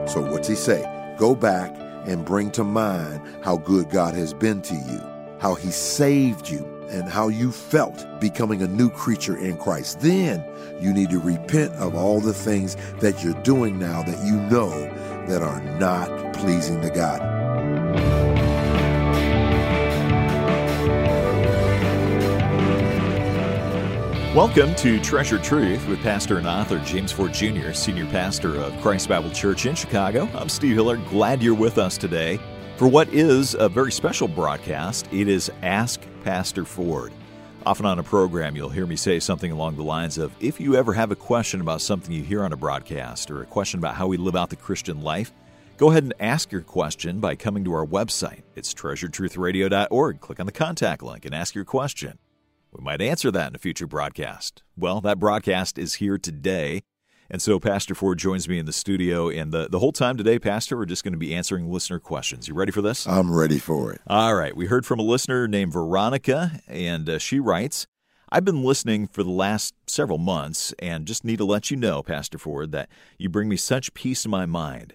So what's he say? Go back and bring to mind how good God has been to you, how he saved you, and how you felt becoming a new creature in Christ. Then you need to repent of all the things that you're doing now that you know that are not pleasing to God. Welcome to Treasured Truth with pastor and author James Ford Jr., senior pastor of Christ Bible Church in Chicago. I'm Steve Hillard. Glad you're with us today for what is a very special broadcast. It is Ask Pastor Ford. Often on a program, you'll hear me say something along the lines of, if you ever have a question about something you hear on a broadcast or a question about how we live out the Christian life, go ahead and ask your question by coming to our website. It's treasuredtruthradio.org. Click on the contact link and ask your question. We might answer that in a future broadcast. Well, that broadcast is here today, and so Pastor Ford joins me in the studio, and the whole time today, Pastor, we're just going to be answering listener questions. You ready for this? I'm ready for it. All right. We heard from a listener named Veronica, and she writes, I've been listening for the last several months, and just need to let you know, Pastor Ford, that you bring me such peace in my mind.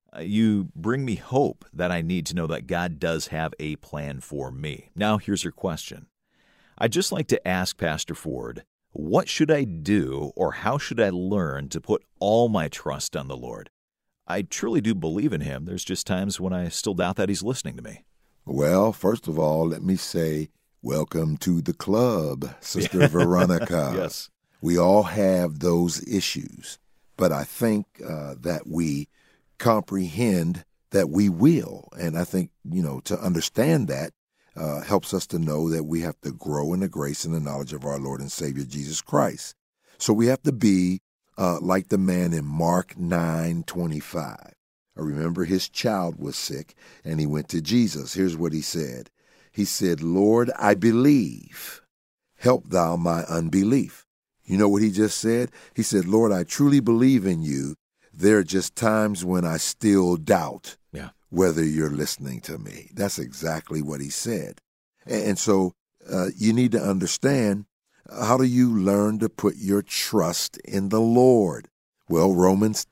You bring me hope that I need to know that God does have a plan for me. Now, here's your question. I'd just like to ask Pastor Ford, what should I do or how should I learn to put all my trust on the Lord? I truly do believe in him. There's just times when I still doubt that he's listening to me. Well, first of all, let me say welcome to the club, Sister Veronica. Yes. We all have those issues, but I think that we comprehend that we will. And I think, to understand that, helps us to know that we have to grow in the grace and the knowledge of our Lord and Savior Jesus Christ. So we have to be like the man in Mark 9:25. I remember his child was sick, and he went to Jesus. Here's what he said. He said, Lord, I believe. Help thou my unbelief. You know what he just said? He said, Lord, I truly believe in you. There are just times when I still doubt. Yeah. Whether you're listening to me. That's exactly what he said. And so you need to understand, how do you learn to put your trust in the Lord? Well, Romans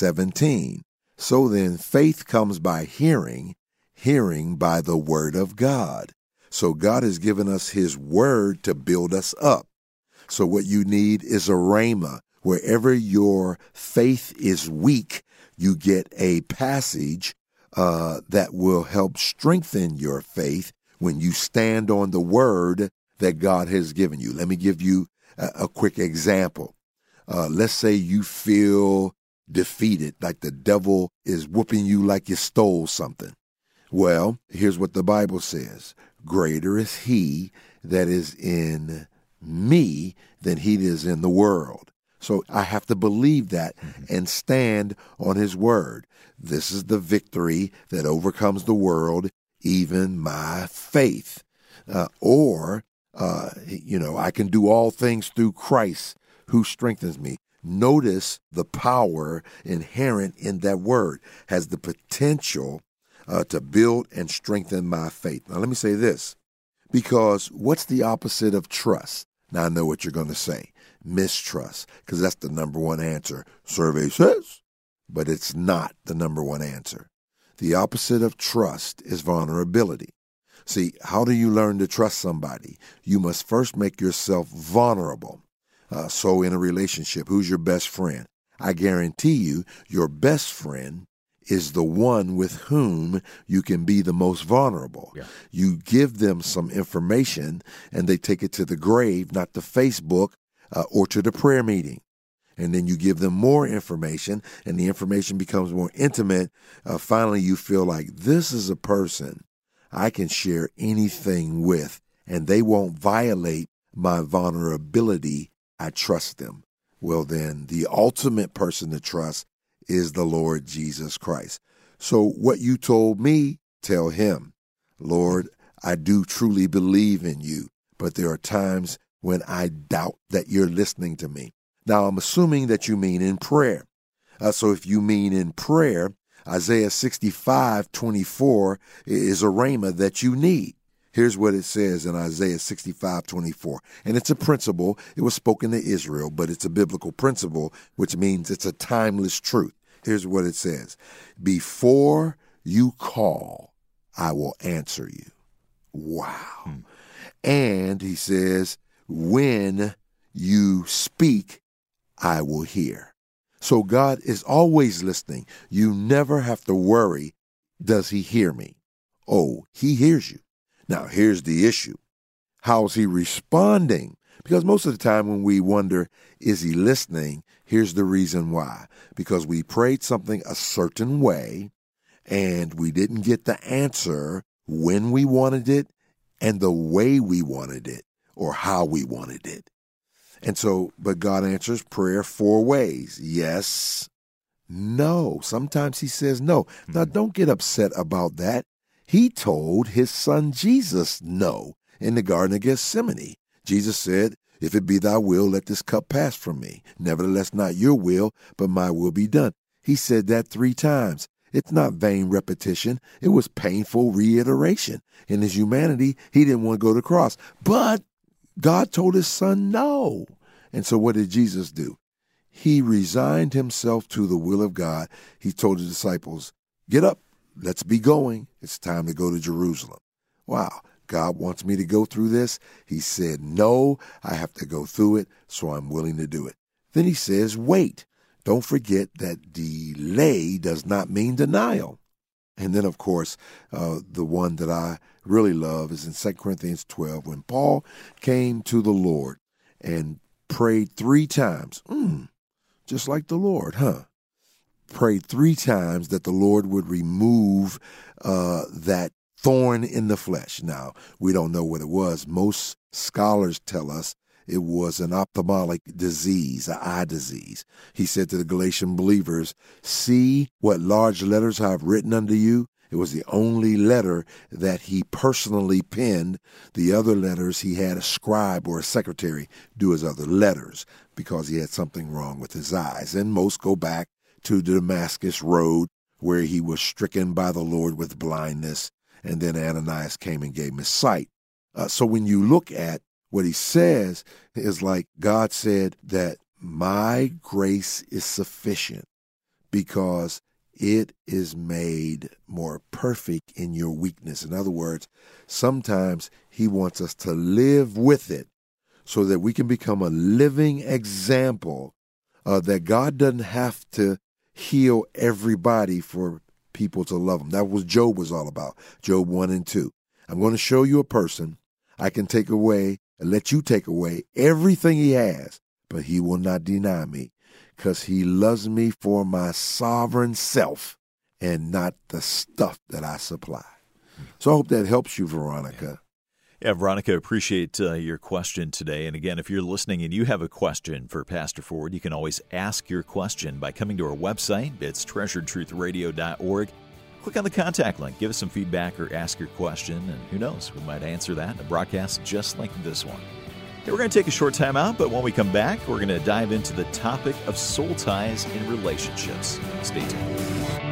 10:17. So then faith comes by hearing, hearing by the word of God. So God has given us his word to build us up. So what you need is a rhema. Wherever your faith is weak, you get a passage that will help strengthen your faith when you stand on the word that God has given you. Let me give you a quick example. Let's say you feel defeated, like the devil is whooping you like you stole something. Well, here's what the Bible says. Greater is he that is in me than he is in the world. So I have to believe that and stand on his word. This is the victory that overcomes the world, even my faith. I can do all things through Christ who strengthens me. Notice the power inherent in that word has the potential to build and strengthen my faith. Now, let me say this, because what's the opposite of trust? Now, I know what you're going to say. Mistrust, because that's the number one answer. Survey says. But it's not the number one answer. The opposite of trust is vulnerability. See, how do you learn to trust somebody? You must first make yourself vulnerable. So in a relationship, who's your best friend? I guarantee you, your best friend is the one with whom you can be the most vulnerable. Yeah. You give them some information, and they take it to the grave, not to Facebook or to the prayer meeting. And then you give them more information, and the information becomes more intimate. Finally, you feel like this is a person I can share anything with, and they won't violate my vulnerability. I trust them. Well, then, the ultimate person to trust is the Lord Jesus Christ. So what you told me, tell him, Lord, I do truly believe in you, but there are times when I doubt that you're listening to me. Now, I'm assuming that you mean in prayer. So if you mean in prayer, Isaiah 65:24 is a rhema that you need. Here's what it says in Isaiah 65:24. And it's a principle. It was spoken to Israel, but it's a biblical principle, which means it's a timeless truth. Here's what it says. Before you call, I will answer you. Wow. And he says, when you speak, I will hear. So God is always listening. You never have to worry, does he hear me? Oh, he hears you. Now, here's the issue. How's he responding? Because most of the time when we wonder, is he listening? Here's the reason why. Because we prayed something a certain way, and we didn't get the answer when we wanted it and the way we wanted it or how we wanted it. And so, but God answers prayer 4 ways. Yes, no. Sometimes he says no. Now, don't get upset about that. He told his son Jesus no in the Garden of Gethsemane. Jesus said, if it be thy will, let this cup pass from me. Nevertheless, not your will, but my will be done. He said that 3 times. It's not vain repetition. It was painful reiteration. In his humanity, he didn't want to go to the cross. But God told his son no. And so what did Jesus do? He resigned himself to the will of God. He told the disciples, get up, let's be going. It's time to go to Jerusalem. Wow, God wants me to go through this. He said, no, I have to go through it, so I'm willing to do it. Then he says, wait. Don't forget that delay does not mean denial. And then, of course, the one that I really love is in 2 Corinthians 12, when Paul came to the Lord and prayed 3 times, just like the Lord, prayed 3 times that the Lord would remove that thorn in the flesh. Now, we don't know what it was. Most scholars tell us it was an ophthalmic disease, an eye disease. He said to the Galatian believers, see what large letters I have written unto you. It was the only letter that he personally penned. The other letters, he had a scribe or a secretary do his other letters because he had something wrong with his eyes. And most go back to the Damascus road where he was stricken by the Lord with blindness. And then Ananias came and gave him his sight. So when you look at what he says, is like God said that my grace is sufficient because it is made more perfect in your weakness. In other words, sometimes he wants us to live with it so that we can become a living example that God doesn't have to heal everybody for people to love him. That was Job was all about, Job 1 and 2. I'm going to show you a person I can take away and let you take away everything he has, but he will not deny me because he loves me for my sovereign self and not the stuff that I supply. So I hope that helps you, Veronica. Yeah, Veronica, appreciate your question today. And again, if you're listening and you have a question for Pastor Ford, you can always ask your question by coming to our website. It's treasuredtruthradio.org. Click on the contact link, give us some feedback or ask your question, and who knows, we might answer that in a broadcast just like this one. Okay, we're going to take a short time out, but when we come back, we're going to dive into the topic of soul ties in relationships. Stay tuned.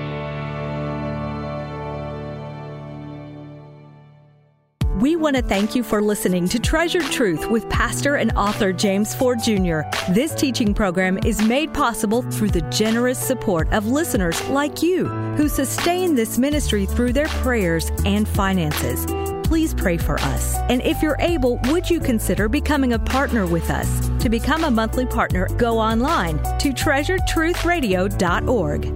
We want to thank you for listening to Treasured Truth with pastor and author James Ford Jr. This teaching program is made possible through the generous support of listeners like you who sustain this ministry through their prayers and finances. Please pray for us. And if you're able, would you consider becoming a partner with us? To become a monthly partner, go online to treasuredtruthradio.org.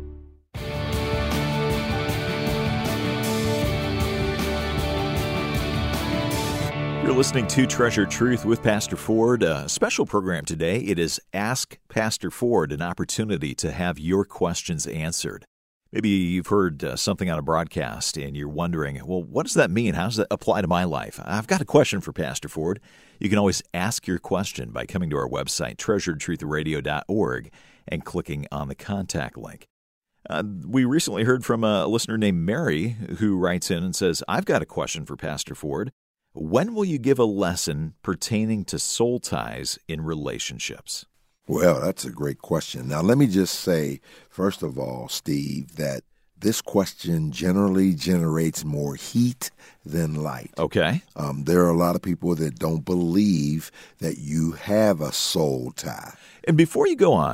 You're listening to Treasured Truth with Pastor Ford. A special program today. It is Ask Pastor Ford, an opportunity to have your questions answered. Maybe you've heard something on a broadcast and you're wondering, well, what does that mean? How does that apply to my life? I've got a question for Pastor Ford. You can always ask your question by coming to our website, treasuredtruthradio.org, and clicking on the contact link. We recently heard from a listener named Mary who writes in and says, I've got a question for Pastor Ford. When will you give a lesson pertaining to soul ties in relationships? Well, that's a great question. Now, let me just say, first of all, Steve, that this question generally generates more heat than light. Okay. There are a lot of people that don't believe that you have a soul tie. And before you go on,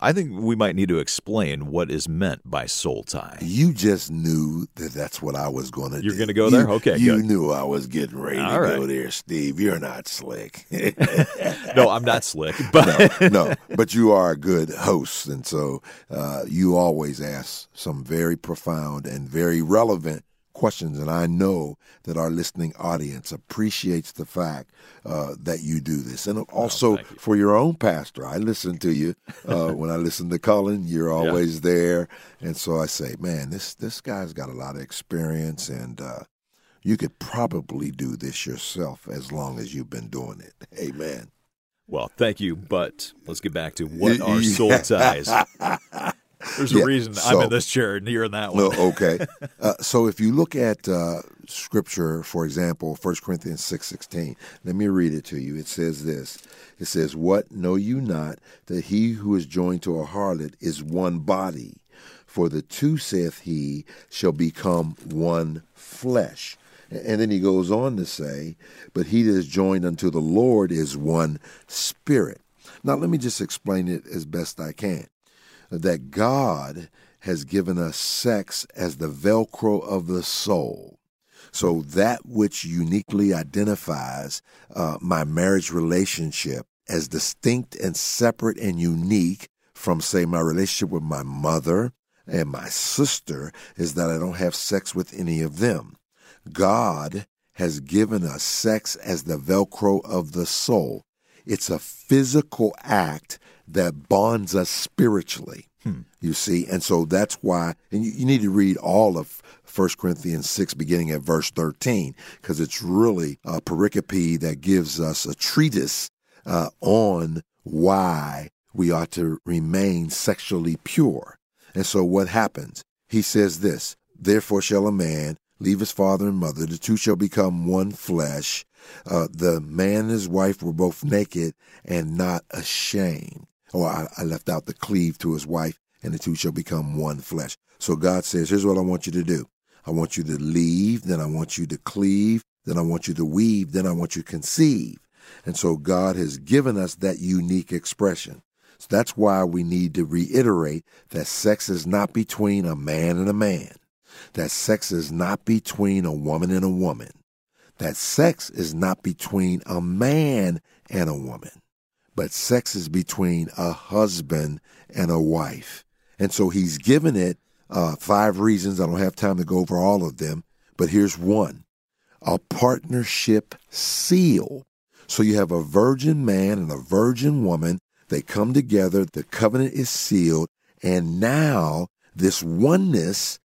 I think we might need to explain what is meant by soul tie. You just knew that that's what I was going to do. You're going to go there? Okay, You good. knew I was getting ready to go there, Steve. You're not slick. No, I'm not slick. But no, but you are a good host, and so you always ask some very profound and very relevant questions, and I know that our listening audience appreciates the fact that you do this. And also for your own pastor, I listen to you. When I listen to Cullen, you're always there. And so I say, man, this guy's got a lot of experience, and you could probably do this yourself as long as you've been doing it. Amen. Well, thank you, but let's get back to what are soul ties. There's a reason I'm in this chair and you're in that one. Okay. So if you look at Scripture, for example, 1 Corinthians 6:16, let me read it to you. It says this. It says, "What know you not, that he who is joined to a harlot is one body? For the two, saith he, shall become one flesh." And then he goes on to say, "But he that is joined unto the Lord is one spirit." Now let me just explain it as best I can. That God has given us sex as the Velcro of the soul. So that which uniquely identifies my marriage relationship as distinct and separate and unique from, say, my relationship with my mother and my sister is that I don't have sex with any of them. God has given us sex as the Velcro of the soul. It's a physical act that bonds us spiritually, you see. And so that's why, and you need to read all of 1 Corinthians 6, beginning at verse 13, because it's really a pericope that gives us a treatise on why we ought to remain sexually pure. And so what happens? He says this, "Therefore shall a man leave his father and mother, the two shall become one flesh. The man and his wife were both naked and not ashamed." I left out the cleave to his wife, and the two shall become one flesh. So God says, here's what I want you to do. I want you to leave, then I want you to cleave, then I want you to weave, then I want you to conceive. And so God has given us that unique expression. So that's why we need to reiterate that sex is not between a man and a man. That sex is not between a woman and a woman. That sex is not between a man and a woman. But sex is between a husband and a wife. And so he's given it 5 reasons. I don't have time to go over all of them, but here's one. A partnership seal. So you have a virgin man and a virgin woman. They come together. The covenant is sealed. And now this oneness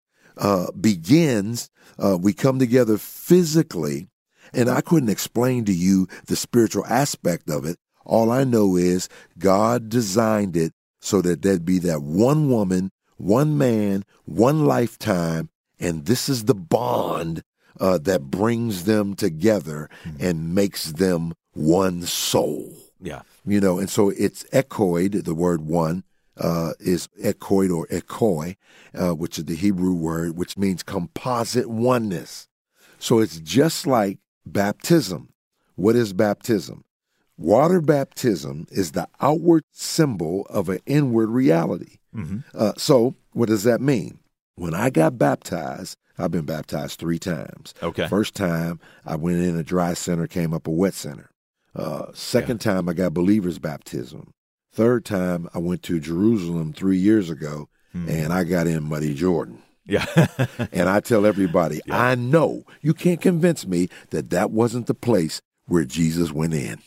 begins. We come together physically. And I couldn't explain to you the spiritual aspect of it. All I know is God designed it so that there'd be that one woman, one man, one lifetime, and this is the bond that brings them together and makes them one soul. Yeah. You know, and so it's ekoid, the word one is ekoid or ekoi, which is the Hebrew word, which means composite oneness. So it's just like baptism. What is baptism? Water baptism is the outward symbol of an inward reality. So what does that mean? When I got baptized, I've been baptized 3 times. Okay. First time, I went in a dry center, came up a wet center. Second time, I got believer's baptism. Third time, I went to Jerusalem 3 years ago, and I got in Muddy Jordan. Yeah. And I tell everybody, I know you can't convince me that that wasn't the place where Jesus went in.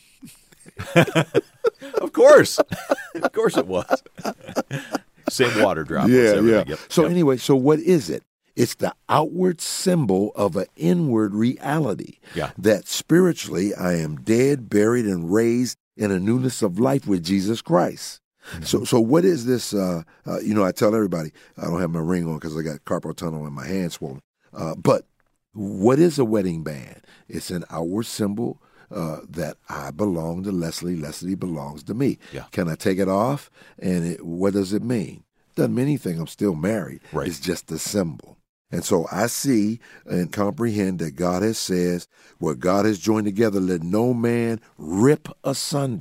Of course. Of course it was. Same water drop. Yeah. Yep. So anyway, so what is it? It's the outward symbol of an inward reality. Yeah. That spiritually I am dead, buried, and raised in a newness of life with Jesus Christ. So what is this? I tell everybody, I don't have my ring on because I got carpal tunnel in my hand swollen. But what is a wedding band? It's an outward symbol that I belong to Leslie. Leslie belongs to me. Yeah. Can I take it off? And what does it mean? Doesn't mean anything. I'm still married. Right. It's just a symbol. And so I see and comprehend that God has says, what God has joined together, let no man rip asunder.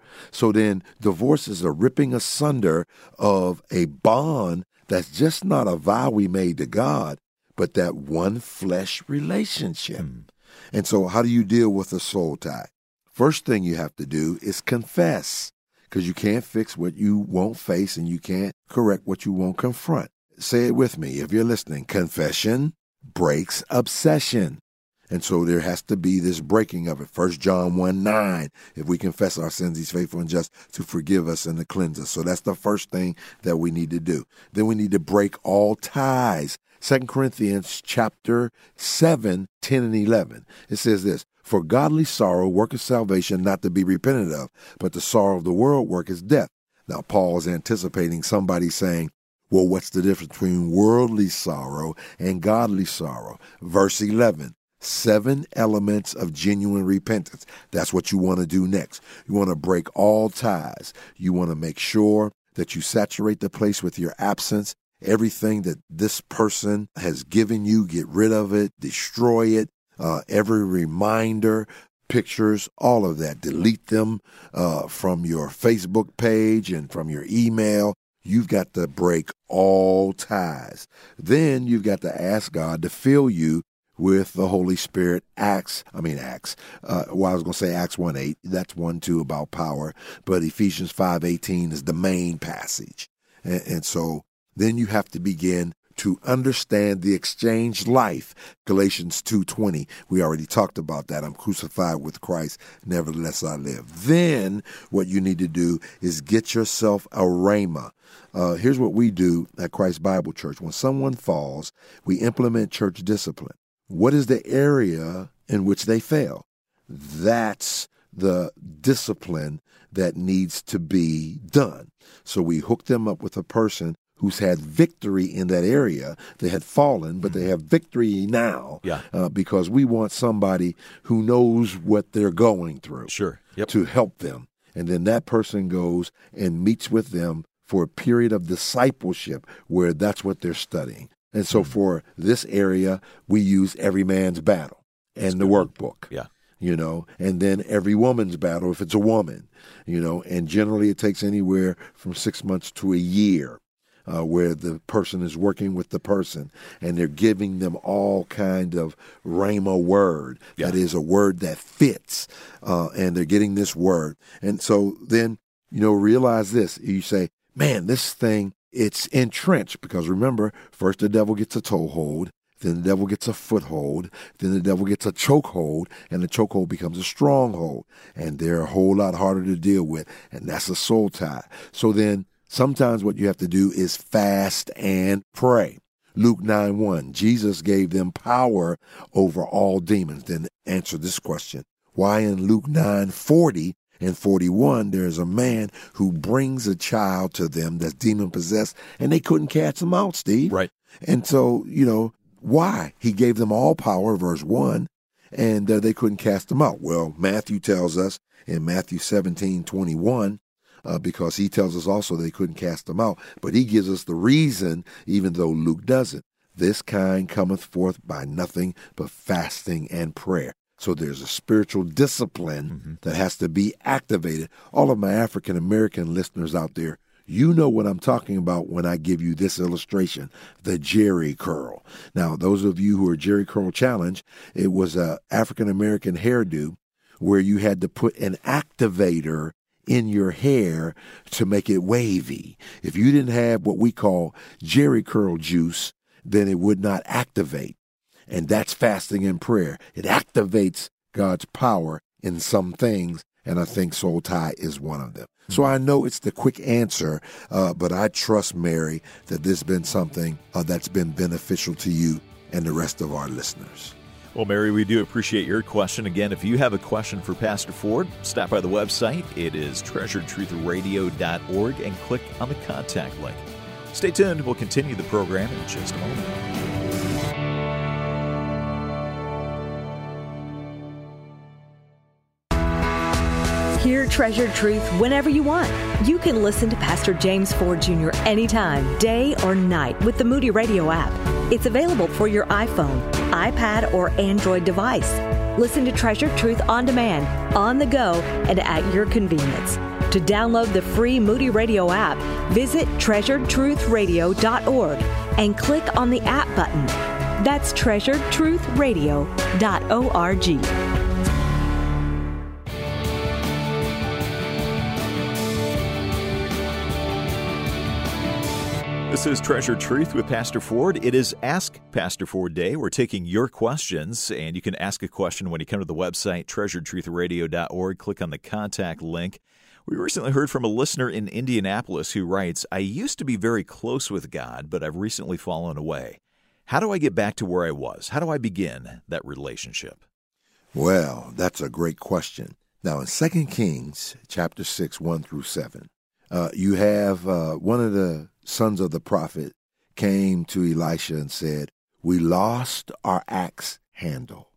So then divorce is a ripping asunder of a bond that's just not a vow we made to God, but that one flesh relationship. And so how do you deal with a soul tie? First thing you have to do is confess, because you can't fix what you won't face and you can't correct what you won't confront. Say it with me if you're listening. Confession breaks obsession. And so there has to be this breaking of it. 1 John 1:9, if we confess our sins, he's faithful and just to forgive us and to cleanse us. So that's the first thing that we need to do. Then we need to break all ties. 2 Corinthians chapter 7, 10 and 11. It says this, for godly sorrow worketh salvation, not to be repented of, but the sorrow of the world worketh death. Now Paul is anticipating somebody saying, well, what's the difference between worldly sorrow and godly sorrow? Verse 11. 7 elements of genuine repentance. That's what you want to do next. You want to break all ties. You want to make sure that you saturate the place with your absence. Everything that this person has given you, get rid of it, destroy it. Every reminder, pictures, all of that. Delete them from your Facebook page and from your email. You've got to break all ties. Then you've got to ask God to fill you with the Holy Spirit. Acts 1:8, that's 1:2 about power, but Ephesians 5:18 is the main passage. And so then you have to begin to understand the exchange life. Galatians 2:20, we already talked about that. I'm crucified with Christ, nevertheless I live. Then what you need to do is get yourself a rhema. Here's what we do at Christ Bible Church. When someone falls, we implement church discipline. What is the area in which they fail? That's the discipline that needs to be done. So we hook them up with a person who's had victory in that area. They had fallen, but they have victory now. Because we want somebody who knows what they're going through to help them. And then that person goes and meets with them for a period of discipleship where that's what they're studying. And so for this area, we use Every Man's Battle and the workbook, and then Every Woman's Battle if it's a woman, and generally it takes anywhere from 6 months to a year where the person is working with the person and they're giving them all kind of rhema word. That is a word that fits, and they're getting this word. And so then, realize this. You say, man, this thing, it's entrenched, because remember, first the devil gets a toehold, then the devil gets a foothold, then the devil gets a chokehold, and the chokehold becomes a stronghold. And they're a whole lot harder to deal with, and that's a soul tie. So then sometimes what you have to do is fast and pray. Luke 9:1, Jesus gave them power over all demons. Then answer this question. Why in Luke 9:40 and 41, there's a man who brings a child to them that's demon-possessed, and they couldn't cast him out, Steve. Right. And so, why? He gave them all power, verse 1, and they couldn't cast him out. Well, Matthew tells us in Matthew 17:21, because he tells us also they couldn't cast him out, but he gives us the reason, even though Luke doesn't. This kind cometh forth by nothing but fasting and prayer. So there's a spiritual discipline that has to be activated. All of my African-American listeners out there, you know what I'm talking about when I give you this illustration, the Jerry curl. Now, those of you who are Jerry curl challenged, it was a African-American hairdo where you had to put an activator in your hair to make it wavy. If you didn't have what we call Jerry curl juice, then it would not activate. And that's fasting and prayer. It activates God's power in some things, and I think soul tie is one of them. So I know it's the quick answer, but I trust, Mary, that this has been something that's been beneficial to you and the rest of our listeners. Well, Mary, we do appreciate your question. Again, if you have a question for Pastor Ford, stop by the website. It is treasuredtruthradio.org and click on the contact link. Stay tuned. We'll continue the program in just a moment. Hear Treasured Truth whenever you want. You can listen to Pastor James Ford Jr. anytime, day or night, with the Moody Radio app. It's available for your iPhone, iPad, or Android device. Listen to Treasured Truth on demand, on the go, and at your convenience. To download the free Moody Radio app, visit treasuredtruthradio.org and click on the app button. That's treasuredtruthradio.org. This is Treasured Truth with Pastor Ford. It is Ask Pastor Ford Day. We're taking your questions, and you can ask a question when you come to the website, treasuredtruthradio.org. Click on the contact link. We recently heard from a listener in Indianapolis who writes, I used to be very close with God, but I've recently fallen away. How do I get back to where I was? How do I begin that relationship? Well, that's a great question. Now, in 2 Kings chapter 6, 1 through 7, you have one of the sons of the prophet came to Elisha and said, we lost our axe handle.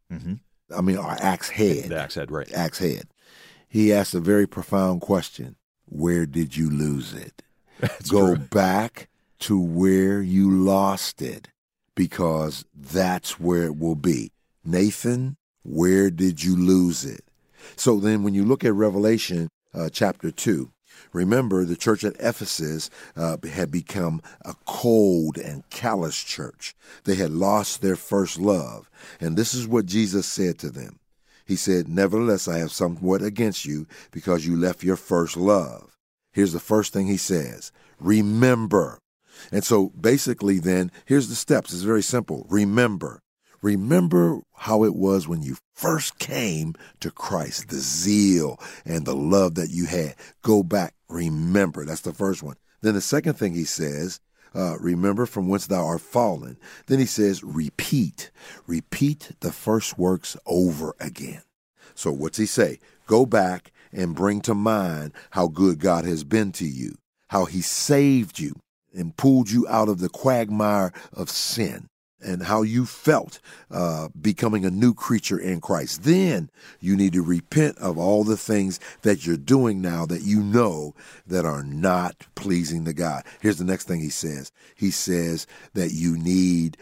Our axe head. The axe head, right. Axe head. He asked a very profound question. Where did you lose it? Go back to where you lost it, because that's where it will be. Nathan, where did you lose it? So then when you look at Revelation chapter 2, remember the church at Ephesus had become a cold and callous church. They had lost their first love. And this is what Jesus said to them. He said, nevertheless, I have somewhat against you because you left your first love. Here's the first thing he says, remember. And so basically then, here's the steps. It's very simple. Remember. Remember how it was when you first came to Christ, the zeal and the love that you had. Go back. Remember. That's the first one. Then the second thing he says, remember from whence thou art fallen. Then he says, repeat. Repeat the first works over again. So what's he say? Go back and bring to mind how good God has been to you, how he saved you and pulled you out of the quagmire of sin, and how you felt becoming a new creature in Christ. Then you need to repent of all the things that you're doing now that you know that are not pleasing to God. Here's the next thing he says. He says that you need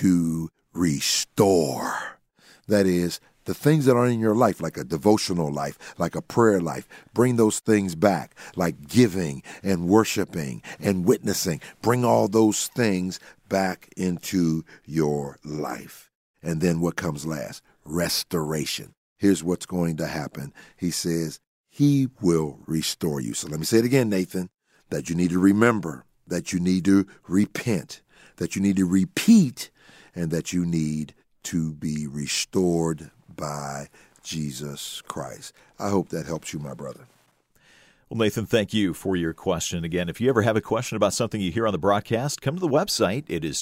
to restore. That is, the things that are in your life, like a devotional life, like a prayer life, bring those things back, like giving and worshiping and witnessing. Bring all those things back into your life. And then what comes last? Restoration. Here's what's going to happen. He says, he will restore you. So let me say it again, Nathan, that you need to remember, that you need to repent, that you need to repeat, and that you need to be restored by Jesus Christ. I hope that helps you, my brother. Well, Nathan, thank you for your question. Again, if you ever have a question about something you hear on the broadcast, come to the website. It is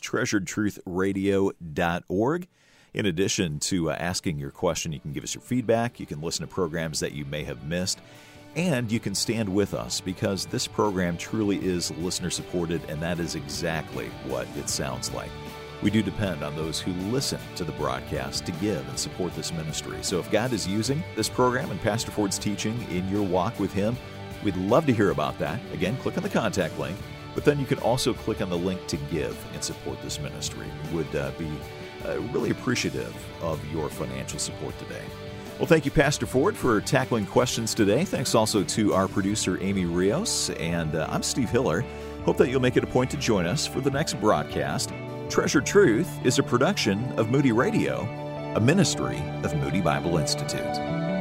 treasuredtruthradio.org. In addition to asking your question, you can give us your feedback. You can listen to programs that you may have missed. And you can stand with us, because this program truly is listener-supported, and that is exactly what it sounds like. We do depend on those who listen to the broadcast to give and support this ministry. So if God is using this program and Pastor Ford's teaching in your walk with Him, we'd love to hear about that. Again, click on the contact link, but then you can also click on the link to give and support this ministry. We would be really appreciative of your financial support today. Well, thank you, Pastor Ford, for tackling questions today. Thanks also to our producer, Amy Rios, and I'm Steve Hiller. Hope that you'll make it a point to join us for the next broadcast. Treasured Truth is a production of Moody Radio, a ministry of Moody Bible Institute.